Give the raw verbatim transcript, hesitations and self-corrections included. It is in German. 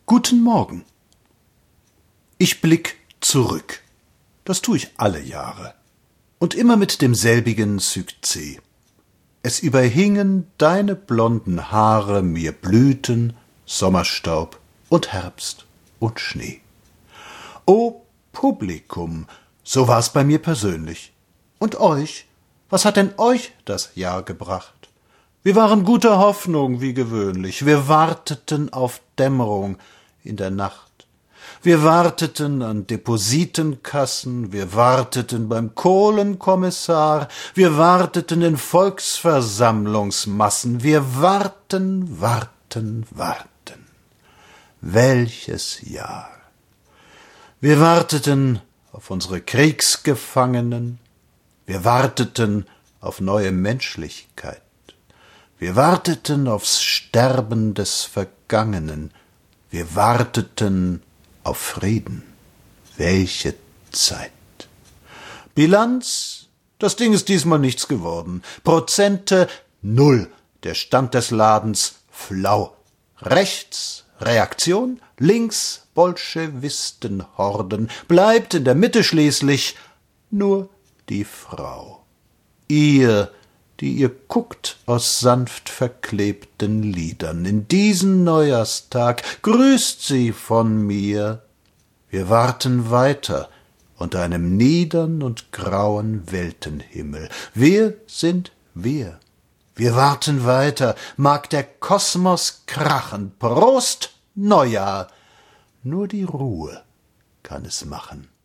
Guten Morgen. Ich blick zurück. Das tu ich alle Jahre. Und immer mit demselbigen Succès. Es überhingen deine blonden Haare mir Blüten, Sommerstaub und Herbst und Schnee. O Publikum, so war's bei mir persönlich. Und euch, was hat denn euch das Jahr gebracht? Wir waren guter Hoffnung, wie gewöhnlich. Wir warteten auf Dämmerung in der Nacht. Wir warteten an Depositenkassen, wir warteten beim Kohlenkommissar, wir warteten in Volksversammlungsmassen, wir warten, warten, warten. Welches Jahr! Wir warteten auf unsere Kriegsgefangenen, wir warteten auf neue Menschlichkeit. Wir warteten aufs Sterben des Vergangenen. Wir warteten auf Frieden. Welche Zeit! Bilanz: Das Ding ist diesmal nichts geworden. Prozente: null. Der Stand des Ladens: flau. Rechts: Reaktion. Links: Bolschewistenhorden. Bleibt in der Mitte schließlich nur die Frau. Ihr, die ihr guckt aus sanft verklebten Lidern in diesen Neujahrstag, grüßt sie von mir. Wir warten weiter unter einem niedern und grauen Weltenhimmel. Wir sind wir. Wir warten weiter, mag der Kosmos krachen. Prost, Neujahr! Nur die Ruhe kann es machen.